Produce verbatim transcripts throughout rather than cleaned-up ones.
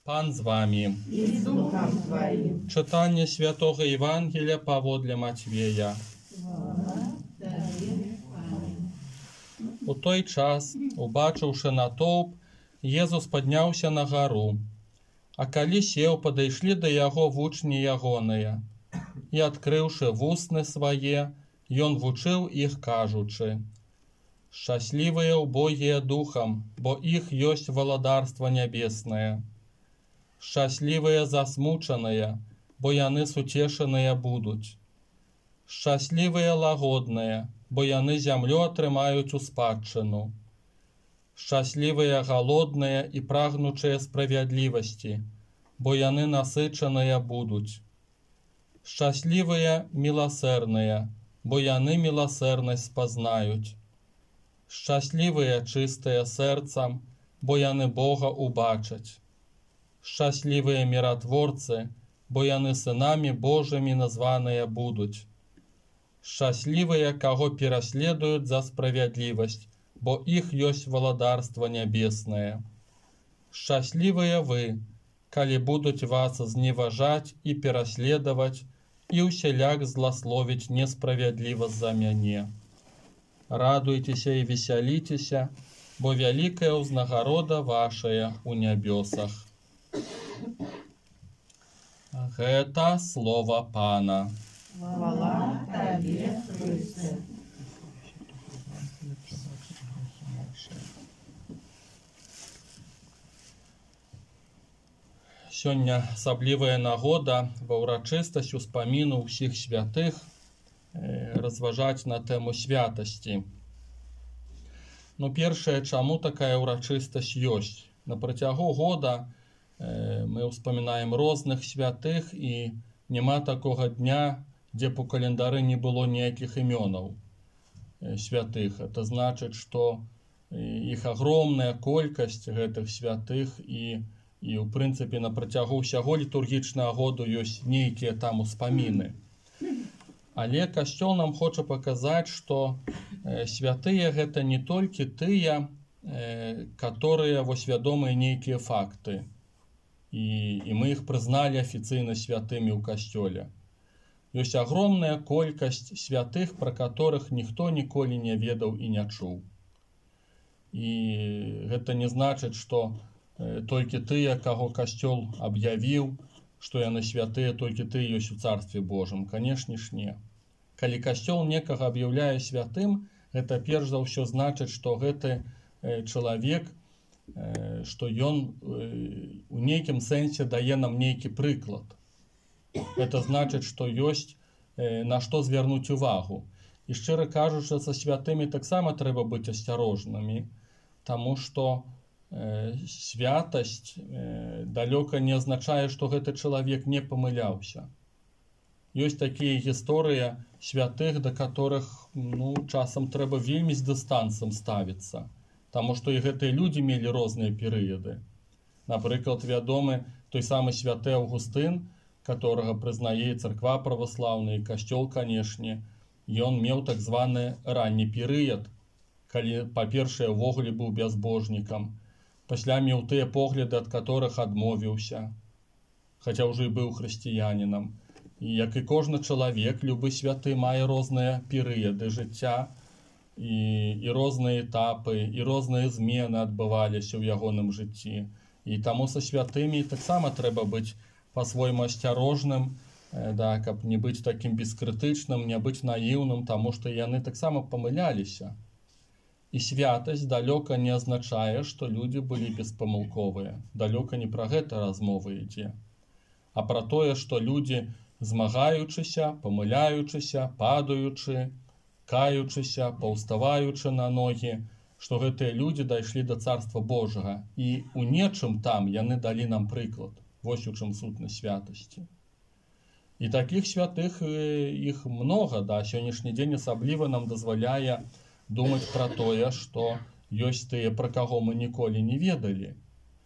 Пан з вами. І з Духом Твоїм. Читання Святого Євангелія паводле Матвія. У той час, убачыўшы натоўп, Езус падняўся на гару. А калі сеў, падышлі да яго вучні ягоныя. І, адкрыўшы вусны свае, ён вучыў іх, кажучы: «Шчаслівыя ўбогія духам, бо іх ёсць валадарства нябеснае. Шчаслівыя засмучаныя, бо яны суцешаныя будуць. Шчаслівыя лагодныя, бо яны зямлю атрымаюць у спадчыну. Шчаслівыя галодныя і прагнучыя справядлівасці, бо яны насычаныя будуць. Шчаслівыя міласэрныя, бо яны міласэрнасць спазнаюць. Шчаслівыя чыстыя сэрцам, бо яны Бога убачаць. Шчаслівыя міратворцы, бо яны сынамі Божымі названыя будуць. Шчаслівыя, каго пераследуюць за справядлівасць, бо іх ёсць валадарства нябеснае. Шчаслівыя вы, калі будуць вас зневажаць і пераследаваць, і ўсяляк зласловіць несправядліва за мяне. Радуйцеся і весяліцеся, бо вялікая ўзнагарода вашая ў нябёсах». Гэта слова Пана. Хвала Табе, Христе. Сёння асаблівая нагода ва ўрачыстасць успаміну ўсіх святых разважаць на тэму святасці. Ну, першае, чаму такая ўрачыстасць ёсць? На працягу года мы ўспамінаем розных святых, і няма такога дня, дзе б у календары не было ніякіх імёнаў святых. Это значыць, што іх агромная колькасць гэтых святых, і І, ў прынцыпе, на працягу ўсяго літургічнага году ёсць нейкія там успаміны. Але Касцёл нам хоча паказаць, што э, святыя гэта не толькі тыя, э, которые вось вядомыя нейкія факты. І, і мы іх прызналі афіцыйна святымі ў Касцёле. Ёсць агромная колькасць святых, пра которых ніхто ніколі не ведаў і не чуў. І гэта не значыць, што толькі тыя, каго Касцёл аб'явіў, што яны святыя, толькі тыя ёсць у Царстве Божым. Канешне ж не. Калі Касцёл некага аб'яўляе святым, гэта перш за ўсё значыць, што гэты чалавек, што ён у нейкім сэнсе дае нам нейкі прыклад. Гэта значыць, што ёсць на што звярнуць увагу. І шчыра кажучы, са святымі таксама трэба быць асцярожнымі, таму што святасць далёка не азначае, што гэты чалавек не памыляўся. Ёсць такія гісторыі святых, да которых ну, часам трэба вельмі з дыстанцам ставіцца, таму што і гэтыя людзі мелі розныя перыяды. Напрыклад, вядомы той самы святы Аўгустын, которага прызнае царква праваслаўная, і Касцёл, канешне, ён меў так званы ранні перыяд, калі, па-першае, увогуле быў бязбожнікам, пасля меў тыя погляды, ад которых адмовіўся, хаця ўжо і быў хрысціянінам. І як і кожны чалавек, любы святы мае розныя перыяды жыцця, і, і розныя этапы, і розныя змены адбываліся ў ягоным жыцці. І таму са святымі таксама трэба быць па-свойму асцярожным, да, каб не быць такім бескрытычным, не быць наіўным, таму што яны таксама памыляліся. І святасць далёка не азначае, што людзі былі беспамылковыя. Далёка не пра гэта размова ідзе, а пра тое, што людзі, змагаючыся, памыляючыся, падаючы, каючыся, паўставаючы на ногі, што гэтыя людзі дайшлі да Царства Божага, і ў нечым там яны далі нам прыклад. Вось у чым сутнасць святасці. І такіх святых іх многа, да, сённяшні дзень асабліва нам дазваляе думаць пра тое, што ёсць тыя, пра каго мы ніколі не ведалі.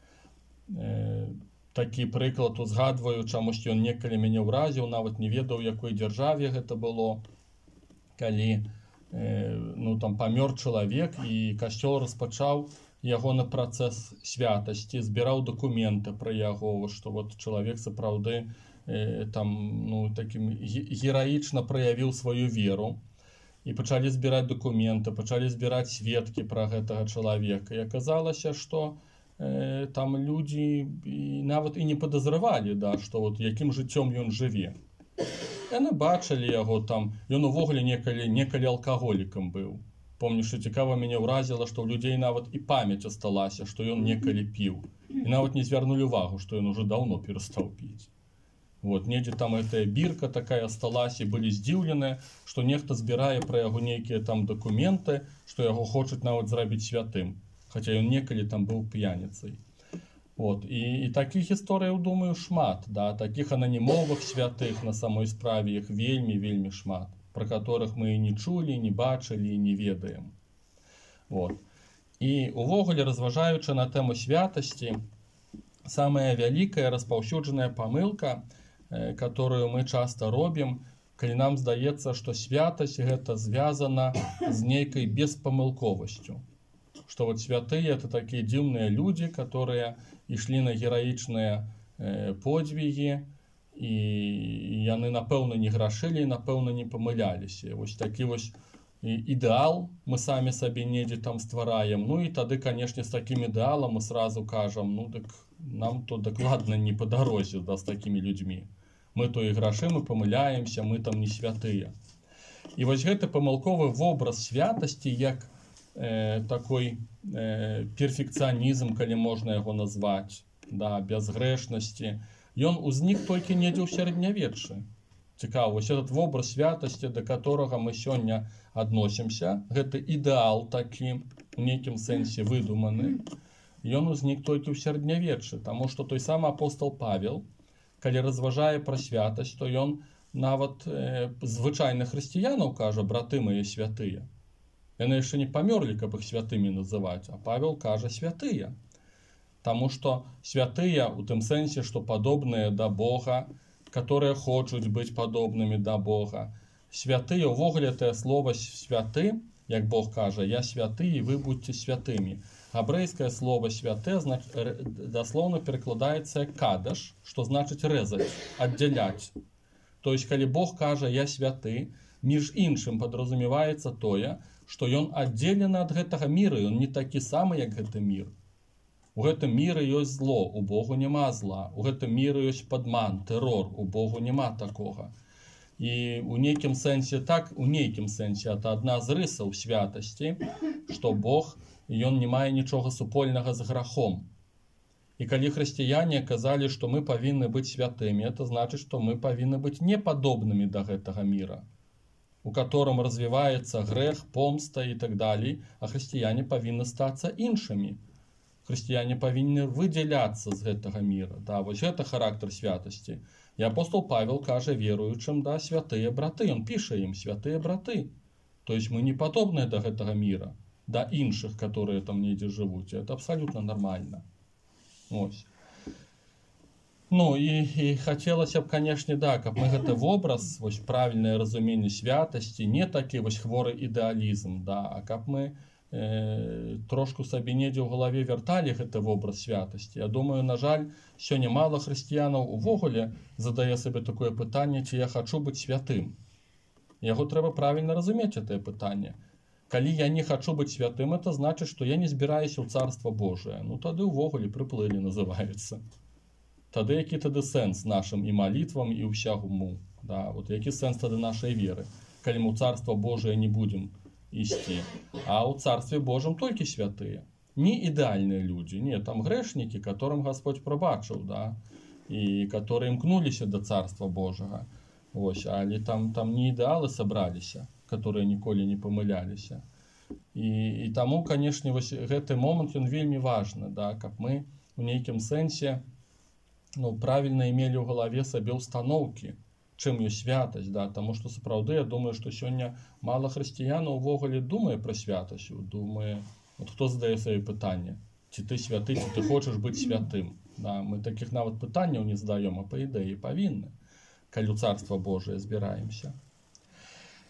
Э, такі прыклад узгадваю, чамусь ён некалі мяне ўразіў, нават не ведаў, у якой дзяржаве гэта было, калі э, ну, там памёр чалавек, і Касцёл распачаў ягоны працэс святасці, збіраў дакументы пра яго, што вот чалавек сапраўды э, там ну такім гераічна праявіў сваю веру. І пачалі збіраць дакументы, пачалі збіраць сведкі пра гэтага чалавека. І аказалася, што э, там людзі і нават і не падазравалі, да, што вот якім жыццём ён жыве. Яны бачылі яго там, ён увогуле некалі, некалі алкаголікам быў. Помню, што цікава мяне ўразіла, што ў людзей нават і памяць асталася, што ён некалі піў. І нават не звярнулі ўвагу, што ён ужо даўно перастаў піць. Вот, недзе там гэтая бірка такая асталась, і былі здзіўленыя, што нехта збірае пра яго нейкія там дакументы, што яго хочуць нават зрабіць святым, хаця ён некалі там быў п'яніцай. Вот, і, і такіх гісторыяў, думаю, шмат, да, такіх ананімовых святых на самой справе іх вельмі-вельмі шмат, пра которых мы і не чулі, не бачылі, не ведаем. Вот. І увогуле, разважаючы на тэму святасці, самая вялікая распаўсюджаная памылка, которую мы часто робім, калі нам здаецца, што святасць гэта звязана з нейкай беспамылковасцю. Што вот святыя это такія дзіўныя людзі, которые ішлі на гераічныя э, подвігі, і яны, напэўна, не грашылі, напэўна, не памыляліся. Вось такі вось ідэал мы самі сабе недзе там ствараем. Ну і тады, канешне, з такім ідэалам мы сразу кажам, ну дык нам то дакладна не па дарозе, да, з такімі людзьмі. Мы то і грашым, і памыляемся, мы там не святыя. І вось гэты памылковы вобраз святасці, як э, такой э, перфекцыянізм, калі можна яго назваць, да, бязгрэшнасці, ён узнік толькі недзе ў сярэднявеччы. Цікава, вось этот вобраз святасці, да которого мы сёння адносімся, гэты ідэал такі, у нейкім сэнсе выдуманы, ён узнік толькі ў сярэднявеччы, таму што той самы апостол Павел, калі разважае пра святасць, то ён нават э, звычайных хрысціянаў кажа, браты мае святыя. Яны яшчэ не памёрлі, каб іх святымі называць, а Павел кажа святыя. Таму што святыя у тым сэнсе, што падобныя да Бога, которые хочуць быць падобнымі да Бога. Святыя, увогуле тае слова святы, як Бог кажа, я святы, і вы будьце святымі. Габрэйскае слово святе даслоўна перакладаецца як кадаш, што значыць рэзаць, аддзяляць. То есть, калі Бог кажа я святы, між іншым падразумеваецца тое, што ён аддзелены ад гэтага міра, ён не такі самы, як гэты мір. У гэтым міры ёсць зло, у Богу няма зла. У гэтым міры ёсць падман, тэрор, у Богу няма такога. І у нейкім сэнсе так, у нейкім сэнсе это адна з рысаў святасці, што Бог ён не мае нічога супольнага з грахом. І калі хрысціяне казалі, што мы павінны быць святымі, это значыць, што мы павінны быць непадобнымі да гэтага міра, у котором развіваецца грэх, помста і так далей, а хрысціяне павінны стацца іншымі. Хрысціяне павінны выдзяляцца з гэтага міра. Да, вось гэта характар святасці. І апостол Павел кажа веруючым, да, святыя браты, ён піша ім святыя браты. То есть мы не падобныя да гэтага міра, да іншых, которые там недзе жывуць. Это абсолютно нормально. Ось. Ну і, і хацелася б, канешне, да, каб мы гэты вобраз, вось правільнае разуменне святасці, не такі вось хворы ідэалізм, да, а каб мы э, трошку сабе недзе ў галаве вярталі гэты вобраз святасці. Я думаю, на жаль, сёння мала хрысціянаў увогуле задае сабе такое пытанне, ці я хачу быць святым. Яго трэба правільна разумець, гэтае пытанне. Калі я не хачу быць святым, это значыць, што я не збіраюся ў Царства Божие. Ну тады ўвогуле прыплылі, называецца. Тады які тады сэнс нашым і малітвам, і ўсяму. Да, вот які сэнс тады нашай веры, калі мы ў Царства Божие не будзем ісці. А ў Царстве Божым толькі святыя. Не ідэальныя людзі, не, там грэшнікі, которым Господь прабачыў, да, і которые імкнуліся да Царства Божага. Вось, але там, там не ідэалы сабраліся, которые ніколі не памыляліся. І, і таму, канешне, вось гэты момант, ён вельмі важны, да, каб мы у нейкім сэнсе ну, правільна имелі ў галаве сабе ўстаноўкі, чым ёсць святасць, да, таму што сапраўды, я думаю, што сёння мала хрысціянаў увогуле думае пра святасць, думае, от хто задае сабе пытанне, ці ты святы, ці ты хочаш быць святым. Да, мы такіх нават пытанняў не задаём, а па ідэі павінны, калі ў Царства Божие збіраемся.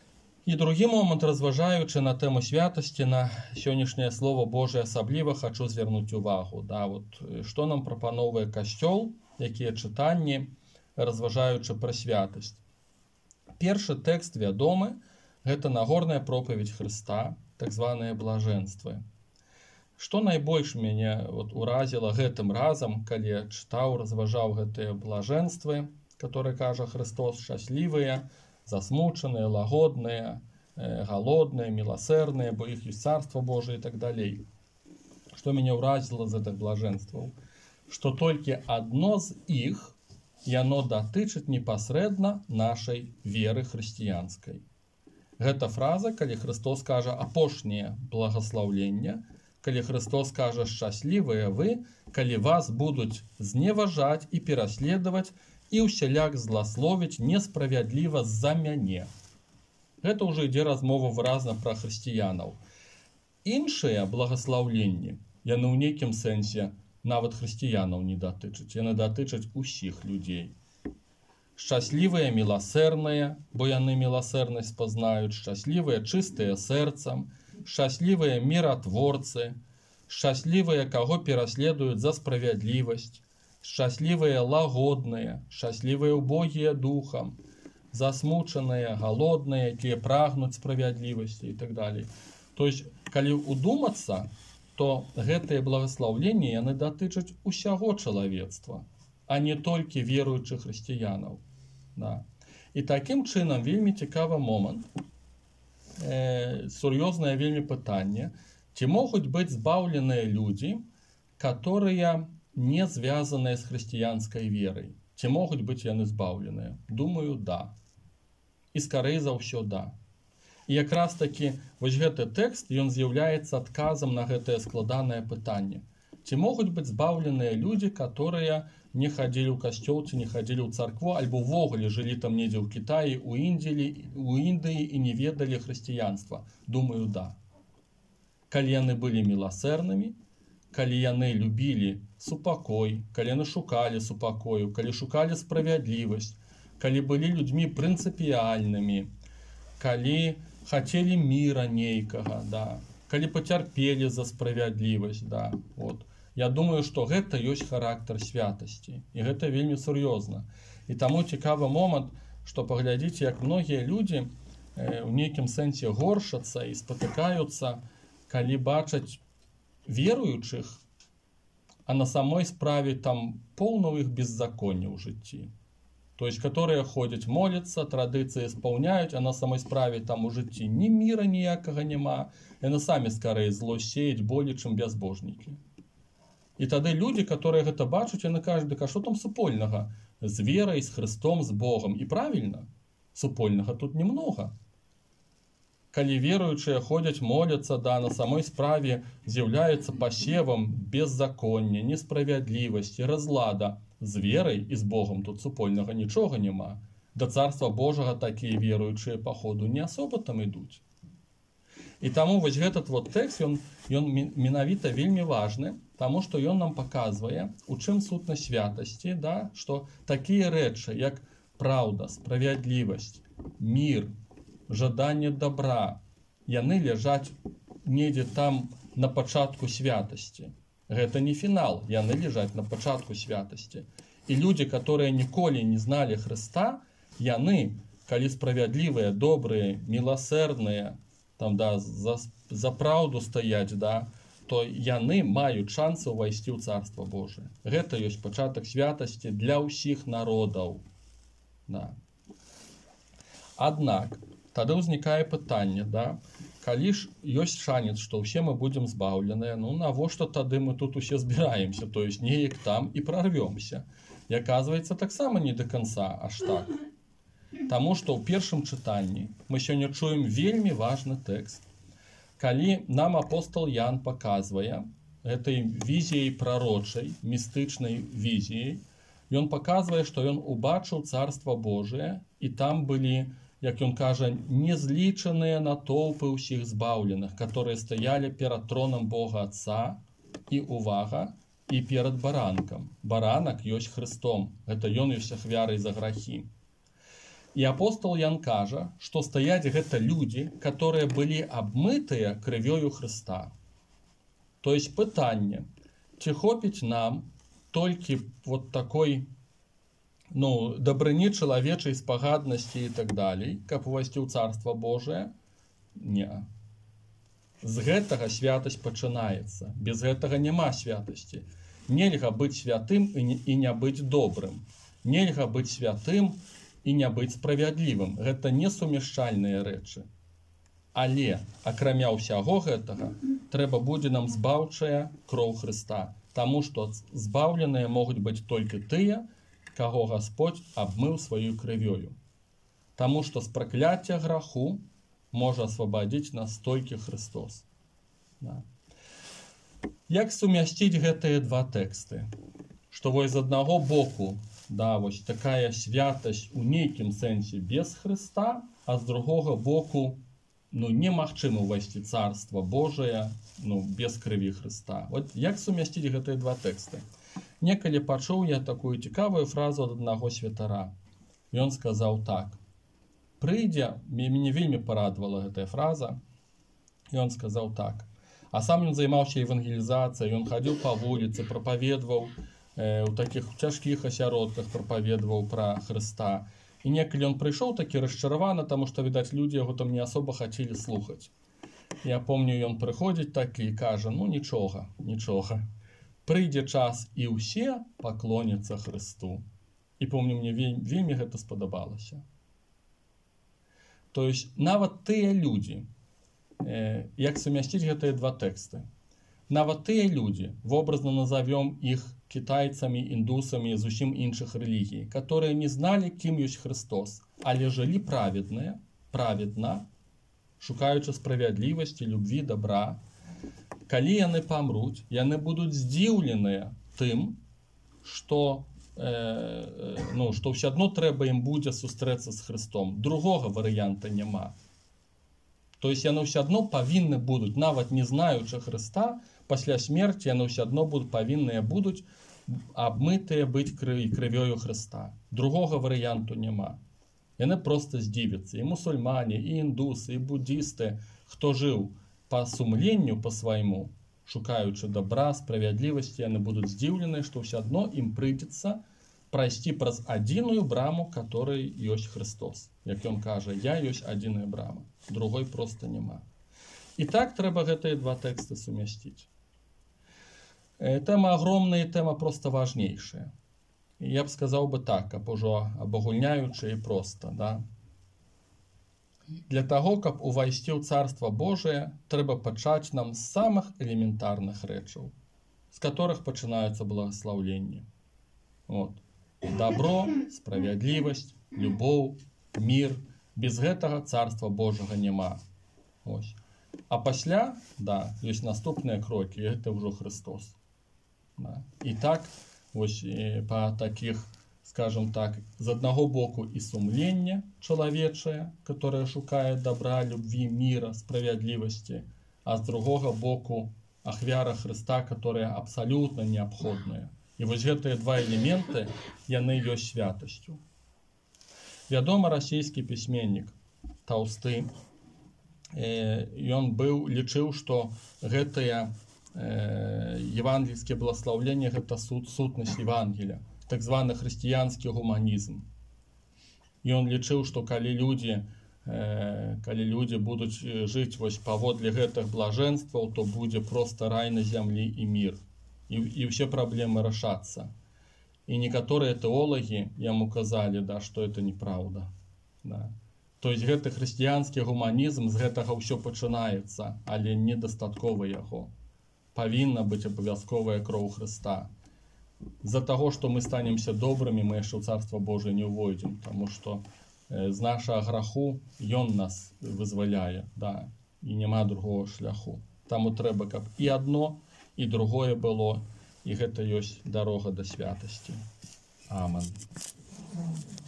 І другі момант, разважаючы на тэму святасці, на сённяшняе слово Божае асабліва хачу звярнуць увагу. Да, вот, што нам прапаноўвае Касцёл, якія чытанні, разважаючы пра святасць. Першы тэкст вядомы, гэта Нагорная пропаведь Хрыста, так званыя блажэнствы. Што найбольш мяне вот, уразіла гэтым разам, калі я чытаў, разважаў гэтыя блажэнствы, которые кажа Христос, шчаслівыя, засмучаныя, лагодныя, э, галодныя, міласэрныя, бо іх ёсць царство Божие і так далей. Што мяне ўразіла з гэтых блажэнстваў? Што толькі адно з іх, яно датычыць непасрэдна нашай веры хрысціянскай. Гэта фраза, калі Христос кажа апошняе благаслаўленне, калі Христос кажа шчаслівыя вы, калі вас будуць зневажаць і пераследаваць і ўсяляк зласловіць несправядліва з-за мяне. Гэта ўжо ідзе размова выразна пра хрысціянаў. Іншыя благаслаўленні, яны ў нейкім сэнсе нават хрысціянаў не датычаць, яны датычаць усіх людзей. Шчаслівыя міласэрныя, бо яны міласэрнасць пазнаюць, шчаслівыя чыстыя сэрцам, шчаслівыя міратворцы, шчаслівыя, каго пераследуюць за справядлівасць, шчаслівыя лагодныя, шчаслівыя убогія духам, засмучаныя, галодныя, якія прагнуць справядлівасці і так далей. То есть, калі удумацца, то гэтыя благаслаўленні яны датычаць усяго чалавецтва, а не толькі веруючых хрысціянаў. Да. І такім чынам вельмі цікавы момант, э, сур'ёзнае вельмі пытанне, ці могуць быць збаўленыя людзі, которые не звязаныя з хрысціянскай верай. Ці могуць быць яны збаўленыя? Думаю, да. І скарэй за ўсё да. І якраз такі вось гэты тэкст, ён з'яўляецца адказам на гэтае складанае пытанне. Ці могуць быць збаўленыя людзі, которые не хадзілі ў касцёл, ці не хадзілі ў царкву, альбо ўвогуле жылі там недзе ў Кітаі, у Індіі, у Індыі і не ведалі хрысціянства? Думаю, да. Калі яны былі міласэрнымі, калі яны любілі супакой, калі яны шукалі супакою, калі шукалі справядлівасць, калі былі людзьмі прынцыпіяльнымі, калі хацелі міра нейкага, да, калі пацярпелі за справядлівасць, да, вот. Я думаю, што гэта ёсць характар святасці, і гэта вельмі сур'ёзна. І таму цікавы момант, што паглядзіце, як многія людзі э, у нейкім сэнсе горшацца і спатыкаюцца, калі бачаць веруючых, а на самой справе там поўна іх беззаконня ў жыцці. То есть, которые ходзяць моляцца, традыцыі спаўняюць, а на самой справе там у жыцці ні міра ніякага няма, яны самі скарэй злосць сеяць болей, чым бязбожнікі. І тады людзі, которые гэта бачаць, яны кажуць, дык а што там супольнага з верай, з Хрыстом, з Богом? І правільна, супольнага тут немнога. Калі веруючыя ходзяць моляцца, да, на самой справе з'яўляецца пасевам беззаконня, несправядлівасці, разлада. З верай і з Богом тут супольнага нічога няма. Да царства Божага такія веруючыя па ходу не асоба там ідуць. І таму вось гэтат вот тэкст, ён, ён менавіта вельмі важны, таму што ён нам паказвае, у чым сутнасць святасці, да, што такія рэчы, як праўда, справядлівасць, мір, жаданне добра, яны ляжаць недзе там на пачатку святасці. Гэта не фінал, яны ляжаць на пачатку святасці. І людзі, которые ніколі не зналі Хрыста, яны, калі справядлівыя, добрыя, міласэрныя, там, да, за, за праўду стаяць, да, то яны маюць шансы ўвайсці ў Царства Божие. Гэта ёсць пачатак святасці для ўсіх народаў. Да. Аднак, тады ўзнікае пытанне, да, калі ж ёсць шанец, што ўсе мы будзем збаўленыя, ну навошта тады мы тут усе збіраемся, то есть неяк там і прорвемся. І аказваецца, таксама не да канца, аж так. Таму што ў першым чытанні мы сёння чуем вельмі важны тэкст. Калі нам апостол Ян паказвае гэтай візіяй прарочай, містычнай візіяй, ён паказвае, што ён убачыў Царства Божие, і там былі, як ён кажа, незлічаныя натоўпы ўсіх збаўленых, которые стаялі перад тронам Бога Отца, і увага, і перад баранкам. Баранак ёсць Хрыстом, гэта ён ёсць ахвярай за грахі. І апостол Ян кажа, што стаяць гэта людзі, которые былі абмытыя крывёю Хрыста. То есть пытанне, ці хопіць нам толькі вот такой, ну, дабрыні чалавечай, спагаднасці і так далей, каб увайсці ў Царства Божие? Не. З гэтага святасць пачынаецца. Без гэтага няма святасці. Нельга быць святым і не, і не быць добрым. Нельга быць святым і не быць справядлівым. Гэта несумяшчальныя рэчы. Але, акрамя ўсяго гэтага, трэба будзе нам збаўчая кроў Хрыста. Таму што збаўленыя могуць быць толькі тыя, каго Гасподзь абмыў сваёй крывёю. Таму што з пракляцця граху можа асвабадзіць нас толькі Христос. Да. Як сумясціць гэтыя два тэксты? Што вось з аднаго боку, да, вось такая святасць у нейкім сэнсе без Христа, а з другога боку, ну, немагчыма ўвайсці Царства Божие, ну, без крыві Христа. Вот як сумясціць гэтыя два тэксты? Некалі пачуў я такую цікавую фразу ад аднаго святара. Ён сказаў так: прыйдзе, мяне вельмі парадавала гэтая фраза, і ён сказаў так. А сам ён займаўся евангелізацыяй, ён хадзіў па вуліцы, прапаведваў э, у такіх цяжкіх асяродках, прапаведваў пра Хрыста. І некалі ён прыйшоў такі расчараваны, таму што, відаць, людзі яго там не асоба хацелі слухаць. Я помню, ён прыходзіць такі і кажа: ну нічога, нічога. Прыйдзе час і ўсе паклоняцца Хрысту. І помню, мне вельмі, вельмі гэта спадабалася. То есть нават тыя людзі, э, як сумясціць гэтыя два тэксты, нават тыя людзі, вобразна назовём іх кітайцамі, індусамі, зусім іншых рэлігій, которые не зналі, кім ёсць Христос, але жылі праведныя, праведна, шукаючы справядлівасці, любві, добра. Калі яны памруць, яны будуць здзіўленыя тым, што ну, што ўсё адно трэба ім будзе сустрэцца з Христом. Другога варыянта няма. То есть яны ўсё адно павінны будуць, нават не знаючы Христа, пасля смерці яны ўсё адно будуць, павінныя будуць абмытыя быць крыві, крывёю Христа. Другога варыянту няма. Яны проста здзівяцца. І мусульмане, і індусы, і буддісты, хто жыў па сумленню па свайму, шукаючы добра, справядлівасці, яны будуць здзіўленыя, што ўсё адно ім прыйдзецца прайсці праз адзіную браму, которой ёсць Христос. Як ён кажа: я ёсць адзіная брама, другой проста няма. І так трэба гэтыя два тэксты сумясціць. Тэма агромная, тэма проста важнейшая. Я б сказаў бы так, каб ужо абагульняючы і проста, да? Для таго, каб увайсці ў Царства Божие, трэба пачаць нам з самых элементарных рэчаў, з которых пачынаюцца благаслаўленні. Вот. Добро, справядлівасць, любоў, мір. Без гэтага Царства Божага няма. Ось. А пасля, да, ёсць наступныя крокі, і гэта ўжо Христос. Да. І так, ось, па такіх, скажем так, з аднаго боку і сумленне чалавечае, которое шукае добра, любві, міра, справядлівасці, а з другога боку ахвяра Христа, которая абсалютна неабходная. І вось гэтыя два элементы, яны ёсць святасцю. Вядома, расійскі пісьменнік Таўсты, э, ён быў, лічыў, што гэтыя э, евангельскія благаслаўленні — гэта суд, сутнасць Евангелія, так званы хрысціянскі гуманізм. І ён лічыў, што калі людзі, э, калі людзі будуць жыць вось паводле гэтых блажэнстваў, то будзе проста рай на зямлі і мір. І, і ўсе праблемы рашацца. І некаторыя тэолагі яму казалі, да, што это неправда. Да. То есть гэты хрысціянскі гуманізм, з гэтага ўсё пачынаецца, але недастаткова яго. Павінна быць абавязковая кроў Хрыста. З-за таго, што мы станемся добрымі, мы яшчэ ў Царства Божие не ўвойдзем, таму што э, з нашага граху ён нас вызваляе, да, і няма другого шляху. Таму трэба, каб і адно, і другое было, і гэта ёсць дарога да святасці. Аман.